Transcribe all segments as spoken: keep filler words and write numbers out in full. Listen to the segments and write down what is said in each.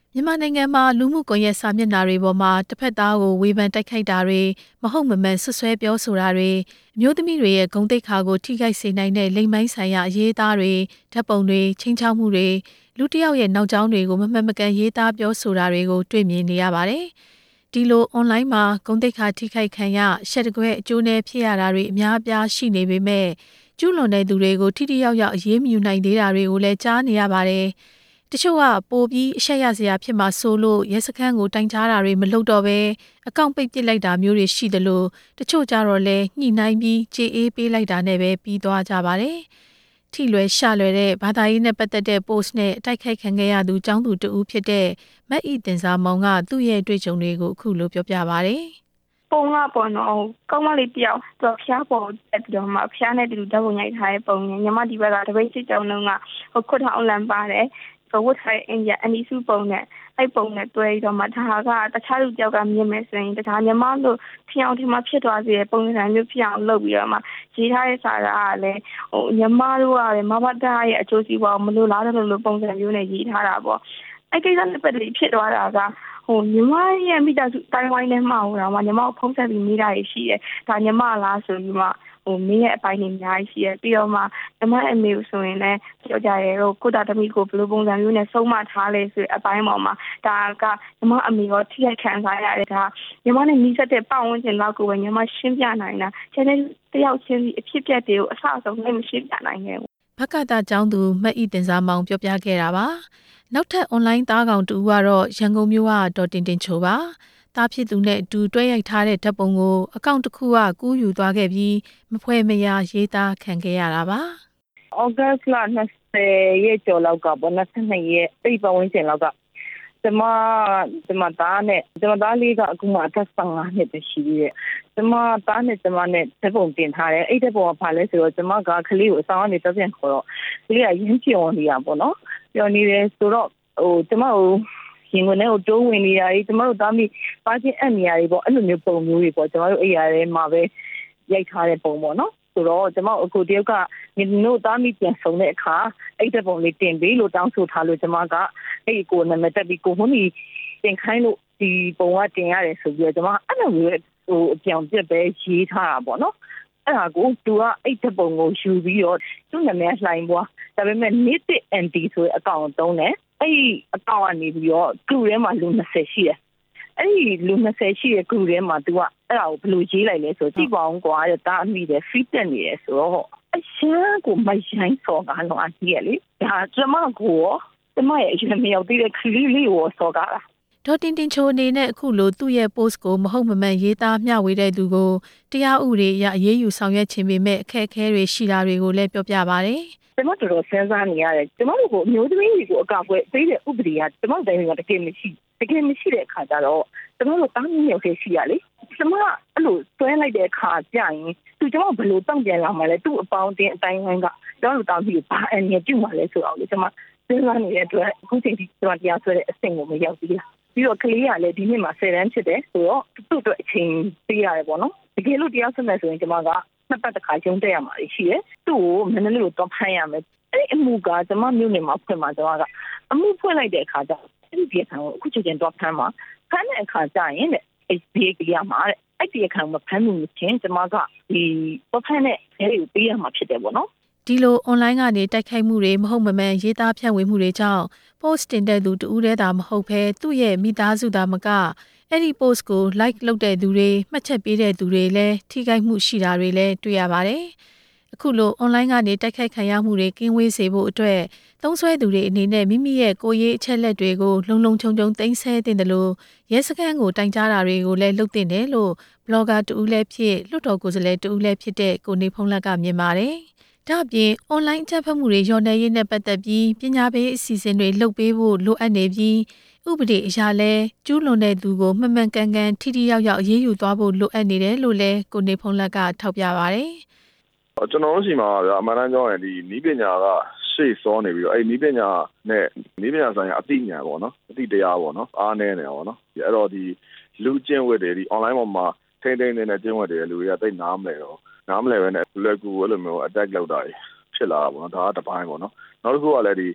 မြန်မာနိုင်ငံမှာလူမှုကွန်ရက်စာမျက်နှာတွေပေါ်မှာတစ်ဖက်သားကိုဝေဖန်တိုက်ခိုက်တာတွေမဟုတ်မမှန်ဆွဆွဲပြောဆိုတာတွေအမျိုးသမီးတွေရဲ့ဂုဏ်သိက္ခာကိုထိခိုက်စေနိုင်တဲ့လိမ်မိုင်းဆိုင်ရာအရေးအသားတွေဓာတ်ပုံတွေချင်းချောက်မှုတွေလူတစ်ယောက်ရဲ့နောက်ကျောင်းတွေကိုမမှန်မကန်ရေးသားပြောဆိုတာတွေကိုတွေ့မြင်နေရပါတယ်။ဒီလို online မှာဂုဏ်သိက္ခာထိခိုက်ခံရရှက်တကွဲအကျိုးနဲ့ဖြစ်ရတာတွေအများအပြားရှိနေပေမဲ့ကျူးလွန်တဲ့သူတွေကိုထိထိရောက်ရောက်အရေးမယူနိုင်သေးတာတွေကိုလည်းကြားနေရပါတယ်။တချို့ကပိုပြီးအရှက်ရစရာဖြစ်မှာဆိုလို့ရဲစခန်းကိုတိုင်ကြားတာတွေမလုပ်တော့ဘဲအကောင့်ပိတ်ပစ်လိုက်တာမျိုးတွေရှိသလိုတချို့ကြတော့လည်းညှိနှိုင်းပြီးကြေအေးပေးလိုက်တာနဲ့ပဲပြီးသွားကြပါတယ်။ထိလွယ်ရှလွယ်တဲ့ဘာသာရေးနဲ့ပတ်သက်တဲ့ post နဲ့အတိုက်ခိုက်ခံခဲ့ရသူចောင်းသူတဦးဖြစ်တဲ့မတ်ဤတင်စာမောင်ကသူ့ရဲ့တွေ့ကြုံတွေကိုအခုလိုပြောပြပါတယ်။ပုံကပေါ်တော့ကောင်းမလေးတယောက်သူဖျားပေါ်တက်ပြီးတော့မှဖျားနဲ့တူဓာတ်ပုံရိုက်ထားတဲ့ပုံနဲ့ညီမဒီဘက်ကတပိတ်စစ်ကြောင်းလုံးကဟိုခွတ်ထောင်လန်ပါတယ်။ဆိုဝတ်ထိုင်အင်ဂျအနီစုပုံနဲ့အဲ့ပုံနဲ့တွဲပြီးတော့မှဒါကတခြားလူတယောက်ကမြင်မယ်ဆိုရင်တခြားညီမတို့ထင်အောင်ထင်မှဖြစ်သွားစေတဲ့ပုံစံမျိုးဖြစ်အောင်လုပ်ပြီးတော့မှရေးထားတဲ့စာကလည်းဟိုညီမတို့ကလည်းမမတားရဲ့အကျိုးစီးပွားမလို့လားတယ်လို့ပုံစံမျိုးနဲ့ရေးထားတာပေါ့အဲ့ကိစ္စနဲ့ပတ်သက်ပြီးဖြစ်သွားတာကဟိုညီမရဲ့မိသားစုတိုင်းဝိုင်းထဲမှာဟိုတော့ညီမကိုဖုံးဆက်ပြီးမိတာရှိတယ်ဒါညီမလားဆိုပြီးမှဟိုမင်းရဲ့အပိုင်းတွေအများကြီးရှိရပြီးတော့မှညီမအမေကိုဆိုရင်လည်းပြောကြရဲတော့ကိုတာသမီးကိုဘယ်လိုပုံစံမျိုးနဲ့ဆုံးမထားလဲဆိုအပိုင်းပေါ်မှာဒါကညီမအမေရောထိခိုက်ခံစားရတယ်ဒါညီမနဲ့နှီးစက်တဲ့ပတ်ဝန်းကျင်လောက်ကိုပဲညီမရှင်းပြနိုင်တာကျန်တဲ့တယောက်ချင်းစီအဖြစ်ပြက်တွေကိုအဆအဆုံးနဲ့မရှင်းပြနိုင်ခဲ့ဘူးဘကတာကျောင်းသူမတ်ဤတင်စာမောင်ပြောပြခဲ့တာပါနောက်ထပ် online သားကောင်တူကတော့ရန်ကုန်မြို့ကဒေါ်တင်တင်ချိုပါတားဖြစ်သူနဲ့အတူတွဲရိုက်ထားတဲ့ဓာတ်ပုံကိုအကောင့်တစ်ခုကကူးယူသွားခဲ့ပြီးမဖွဲ့မရရေးသားခံခဲ့ရတာပါ။ဩဂတ်စ်လ၂၀ရက်ကျော်လောက်ကပေါ့၂၂ရက်ပြည့်ပတ်ဝန်းကျင်လောက်ကကျမကျမသားနဲ့ကျမသားလေးကအခုမှအသက်၁၅နှစ်ပဲရှိသေးတယ်။ကျမသားနဲ့ကျမနဲ့ဓာတ်ပုံတင်ထားတယ်။အဲ့ဓာတ်ပုံကဘာလဲဆိုတော့ကျမကကလေးကိုအဆောင်ကနေတက်ပြန်ခေါ်တော့ကလေးကရင်းပြောနေတာပေါ့နော်။ပြောနေတယ်ဆိုတော့ဟိုကျမကိုရင်ဝင်နဲ့တိုးဝင်နေတာကြီးကျမတို့သားမိပါချင်းအံ့နေရတယ်ပေါ့အဲ့လိုမျိုးပုံမျိုးတွေပေါ့ကျမတို့အဲ့ရထဲမှာပဲရိုက်ထားတဲ့ပုံပေါ့နော်ဆိုတော့ကျမအခုတယောက်ကညီတို့သားမိပြန်ဆုံတဲ့အခါအဲ့တဲ့ပုံလေးတင်ပေးလို့တောင်းဆိုထားလို့ကျမကအဲ့ကိုနာမည်တက်ပြီးကိုဟိုနီတင်ခိုင်းလို့ဒီပုံကတင်ရတယ်ဆိုပြီးတော့ကျမအဲ့လိုမျိုးဟိုအပြောင်ပြက်ပဲရေးထားတာပေါ့နော်အဲ့ဒါကိုသူကအဲ့တဲ့ပုံကိုယူပြီးတော့သူ့နာမည်လှိုင်းပွားဒါပေမဲ့ Native အန် တီ ဆိုတဲ့အကောင့်သုံးတယ်အဲ့ဒီအကောင့်ကနေပြီးတော့ group ထဲမှာလူ၂၀ရှိတယ်အဲ့ဒီလူ၂၀ရှိတဲ့ group ထဲမှာ तू ကအဲ့ဒါကိုဘယ်လိုရေးလိုက်လဲဆိုကြည့်ပါအောင်ကွာတဲ့တားအမိတယ် feed တက်နေတယ်ဆိုတော့အရှမ်းကိုမရိုင်းစော်ကားလုံးအကြီးရလေဒါကျမကိုကျမရဲ့အရင်မရောက်သေးတဲ့ခလီလေးကိုစော်ကားတာဒေါ်တင်တင်ချိုအနေနဲ့အခုလိုသူ့ရဲ့ post ကိုမဟုတ်မမှန်ရေးသားမျှဝေတဲ့သူကိုတရားဥပဒေအရအရေးယူဆောင်ရွက်ခြင်းပေမဲ့အခက်အခဲတွေရှိတာတွေကိုလည်းပြောပြပါတယ်ကျမတို့တော်စဉ်းစားနေရတယ်ကျမတို့ကိုအမျိုးသမီးတွေကိုအကာအကွယ်ပေးတဲ့ဥပဒေကကျမတို့တိုင်းကတကယ်မရှိတကယ်မရှိတဲ့အခါကျတော့ကျမတို့တားမြစ်ရောက်ခဲ့ရှိရလေကျမအဲ့လိုတွဲလိုက်တဲ့အခါကြာရင်သူကျမဘယ်လိုတောင့်ပြန်လာမှလဲသူ့အပေါင်းတင်အတိုင်းဝိုင်းကကျမတို့တားမြစ်ဘာအနေပြုမှလဲဆိုတော့လေကျမစဉ်းစားနေတဲ့အတွက်အခုချိန်ထိကျမတရားဆွဲတဲ့အဆင့်ကိုမရောက်သေးဘူးပြီးတော့ကလေးကလည်းဒီနေ့မှာဆယ်တန်းဖြစ်တယ်ဆိုတော့သူ့အတွက်အချိန်ပေးရတယ်ပေါ့နော်တကယ်လို့တရားဆွဲမယ်ဆိုရင်ကျမကနှစ်ပတ်တစ်ခါရုံးတက်ရမှာရှိတယ်သူ့ကိုမန္တလေးကိုတော့ဖမ်းရမယ်အဲ့ဒီအမှုကကျမမြို့နယ်မှာဖွင့်မှာကျမကအမှုဖွင့်လိုက်တဲ့အခါကျအဲ့ဒီပြည်ခံကိုအခုချိန်ချင်းတော့ဖမ်းမှာဖမ်းတဲ့အခါကျရင်တဲ့အဲ့ဒီကြီးရမှာတဲ့အဲ့ဒီခံမဖမ်းမှုချင်းကျမကဒီတော့ဖမ်းတဲ့အဲ့ဒီကိုပေးရမှာဖြစ်တယ်ပေါ့နော်ဒီလို online ကနေတိုက်ခိုက်မှုတွေမဟုတ်မမှန်ရေးသားဖြန့်ဝေမှုတွေကြောင့် post တင်တဲ့သူတူးတဲ့တာမဟုတ်ဘဲသူ့ရဲ့မိသားစုသားမကအဲ့ဒီ post ကို like လုပ်တဲ့သူတွေမှတ်ချက်ပေးတဲ့သူတွေလည်းထိခိုက်မှုရှိတာတွေလည်းတွေ့ရပါတယ်။အခုလို online ကနေတိုက်ခိုက်ခံရမှုတွေကင်းဝေးစေဖို့အတွက်သုံးစွဲသူတွေအနေနဲ့မိမိရဲ့ကိုယ်ရေးအချက်လက်တွေကိုလုံလုံခြုံခြုံသိမ်းဆည်းတင်တယ်လို့ရဲစခန်းကိုတိုင်ကြားတာတွေကိုလည်းလုပ်တင်တယ်လို့ blogger တူဦးလည်းဖြစ်လွှတ်တော်ကိုယ်စားလှယ်တူဦးလည်းဖြစ်တဲ့ကိုနေဖုံးလက်ကမြင်ပါတယ်။ဒါ့အပြင် online အကြမ်းဖက်မှုတွေလျော့နေရေးနဲ့ပတ်သက်ပြီးပညာပေးအစီအစဉ်တွေလုပ်ပေးဖို့လိုအပ်နေပြီးဥပဒေအရလည်းကျူးလွန်တဲ့သူကိုမှန်မှန်ကန်ကန်ထိထိရောက်ရောက်အရေးယူသွားဖို့လိုအပ်နေတယ်လို့လည်းကိုနေဖုံးလက်ကထောက်ပြပါတယ်။ကျွန်တော်တို့ရှိမှာဗျာအမှန်တမ်းပြောရင်ဒီနည်းပညာကရှေ့စောနေပြီးတော့အဲ့နည်းပညာနဲ့နည်းပညာဆိုင်ရာအသိဉာဏ်ပေါ့နော်အသိတရားပေါ့နော်အားနည်းနေပါတော့နော်အဲ့တော့ဒီလူကျင့်ဝတ်တွေဒီ online ပေါ်မှာထိန်းသိမ်းနေတဲ့ကျင့်ဝတ်တွေလူတွေကသိနားမလဲတော့နားမလဲပဲနဲ့လွယ်ကူအဲ့လိုမျိုး attack လုပ်တာဖြစ်လာတာပေါ့နော်ဒါကတစ်ပိုင်းပေါ့နော်နောက်တစ်ခုကလည်းဒီ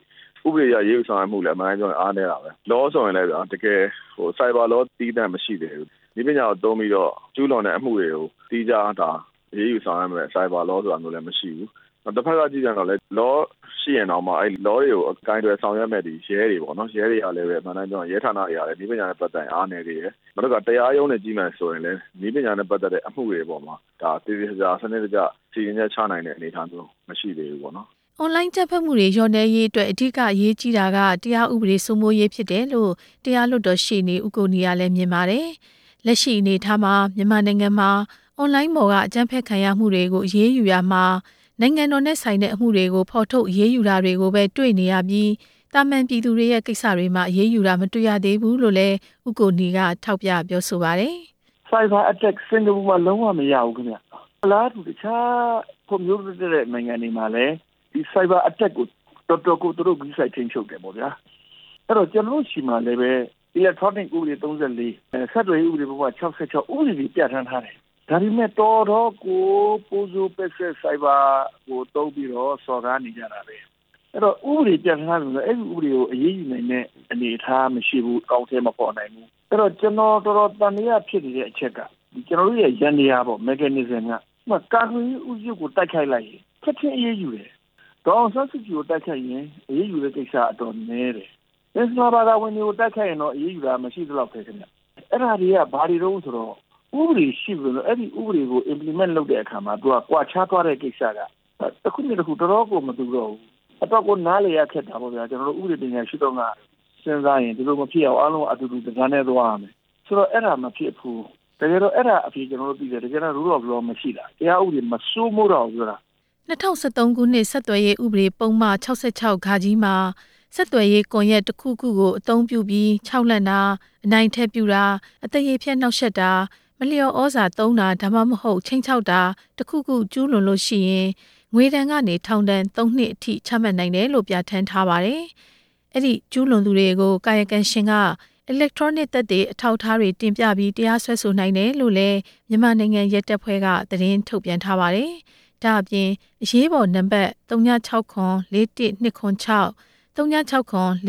ဥပဒေအရရေးယူဆောင်ရွက်မှုလည်းအမှန်တမ်းပြောရင်အားနည်းတာပဲလောဆိုရင်လည်းဗျာတကယ်ဟို cyber law တီးတန့်မရှိသေးဘူးဒီပညာကိုသုံးပြီးတော့ကျူးလွန်တဲ့အမှုတွေကိုတီးကြတာရေးယူဆောင်ရွက်မယ် cyber law ဆိုတာမျိုးလည်းမရှိဘူးတစ်ဖက်ကကြည့်ကြတော့လေ law ရှိရင်တော့မှအဲ့ law တွေကိုအကိုင်းတွေဆောင်ရွက်မဲ့ဒီရဲတွေပေါ့နော်ရဲတွေကလည်းပဲအမှန်တမ်းပြောရင်ရဲဌာနတွေကလည်းဒီပညာနဲ့ပတ်သက်အားနည်းသေးတယ်နောက်တော့တရားရုံးနဲ့ကြီးမှန်ဆိုရင်လည်းဒီပညာနဲ့ပတ်သက်တဲ့အမှုတွေပေါ်မှာဒါတည်တည်ကြစနစ်တကျစီရင်ချက်ချနိုင်တဲ့အနေအထားမျိုးမရှိသေးဘူးပေါ့နော်အွန်လိုင်းတပ်ဖက်မှုတွေရောနေရေးအတွက်အဓိကအရေးကြီးတာကတရားဥပဒေစိုးမိုးရေးဖြစ်တယ်လို့တရားလွှတ်တော်ရှေ့နေဦးကိုနီကလည်းမြင်ပါတယ်။လက်ရှိအနေထားမှာမြန်မာနိုင်ငံမှာအွန်လိုင်းပေါ်ကအကြမ်းဖက်ခံရမှုတွေကိုအရေးယူရမှာနိုင်ငံတော်နဲ့ဆိုင်တဲ့အမှုတွေကိုဖော်ထုတ်အရေးယူတာတွေကိုပဲတွေ့နေရပြီးတာမန်ပြည်သူတွေရဲ့ကိစ္စတွေမှာအရေးယူတာမတွေ့ရသေးဘူးလို့လည်းဦးကိုနီကထောက်ပြပြောဆိုပါတယ်။ Cyber attack စင်ကာပူမှာလုံးဝမရဘူးခင်ဗျ။အလားတူတခြားဖွံ့ဖြိုးတဲ့နိုင်ငံတွေမှာလည်းဒီ cyber attack ကိုတော်တော်ကိုသူတို့ကြီးစိုက်ချင်းချုပ်တယ်ပေါ့ဗျာအဲ့တော့ကျွန်တော်ရှိမှလည်းပဲ electronic ဥပဒေthirty-fourဆက်သွယ်ရေးဥပဒေပုံမှန်sixty-sixဥပဒေကြီးပြဋ္ဌာန်းထားတယ်ဒါပေမဲ့တော်တော်ကိုပိုးစိုးပက်ဆက် cyber ကိုတုံးပြီးတော့စော်ကားနေကြတာပဲအဲ့တော့ဥပဒေပြဋ္ဌာန်းထားတယ်ဆိုအဲ့ဒီဥပဒေကိုအရေးယူနိုင်တဲ့အနေအထားမရှိဘူးအကောင့်ထဲမပေါ်နိုင်ဘူးအဲ့တော့ကျွန်တော်တော်တော်တန်ရဖြစ်နေတဲ့အချက်ကဒီကျွန်တော်တို့ရဲ့ရန်တရားပေါ့ mechanism ကမှကာကွယ်ရေးဥပဒေကိုတိုက်ခိုက်လိုက်ရင်ချက်ချင်းအရေးယူတယ်တော့ဆက်စစ်ကိုတိုက်ခိုက်ရင်အရေးယူတဲ့ကိစ္စအတော်နည်းတယ်။အစ္စလာမ်ဘာသာဝင်တွေကိုတိုက်ခိုက်ရင်တော့အရေးယူတာမရှိသလောက်ပဲခင်ဗျ။အဲ့ဒါတွေကဘာတွေတုံးဆိုတော့ဥပဒေရှိလို့အဲ့ဒီဥပဒေကို implement လုပ်တဲ့အခါမှာသူကကွာခြားသွားတဲ့ကိစ္စကတစ်ခုနဲ့တစ်ခုတော်တော်ကိုမတူတော့ဘူး။အတော့ကိုနားလေရခက်တာပေါ့ဗျာကျွန်တော်တို့ဥပဒေပညာရှိတော့ကစဉ်းစားရင်ဒီလိုမဖြစ်အောင်အားလုံးအတူတူတရားနဲ့သွားရမယ်။ဆိုတော့အဲ့ဒါမဖြစ်ဘူး။တကယ်တော့အဲ့ဒါအဖြစ်ကျွန်တော်တို့သိတယ်တကယ်တော့ rule of law မရှိတာ။တရားဥပဒေမစိုးမိုးတော့ဘူးဆိုတာ၂၀၁၃ခုနှစ်ဆက်သွယ်ရေးဥပဒေပုံမှန်sixty-sixခါကြီးမှာဆက်သွယ်ရေးကွန်ရက်တစ်ခုခုကိုအသုံးပြုပြီးခြောက်လန့်တာအနိုင်ထက်ပြူတာအသက်ရည်ဖြတ်နှောက်ယှက်တာမလျော်ဩဇာသုံးတာဒါမှမဟုတ်ချိန်ချောက်တာတစ်ခုခုကျူးလွန်လို့ရှိရင်ငွေဒဏ်ကနေထောင်ဒဏ်သုံးနှစ်အထိချမှတ်နိုင်တယ်လို့ပြဋ္ဌာန်းထားပါတယ်။အဲ့ဒီကျူးလွန်သူတွေကိုကာယကံရှင်က electronic သက်သေအထောက်အထားတွေတင်ပြပြီးတရားစွဲဆိုနိုင်တယ်လို့လည်းမြန်မာနိုင်ငံရဲတပ်ဖွဲ့ကသတင်းထုတ်ပြန်ထားပါတယ်။ဒါအပြင်အရေးပေါ်နံပါတ်three six six four four one two six three six six four four one six one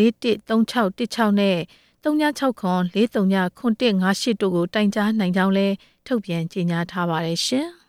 sixနဲ့three six six four four zero zero zero one one five eightတို့ကိုတိုင်ကြားနိုင်ကြောင်းလည်းထုတ်ပြန်ကြေညာထားပါတယ်ရှင်။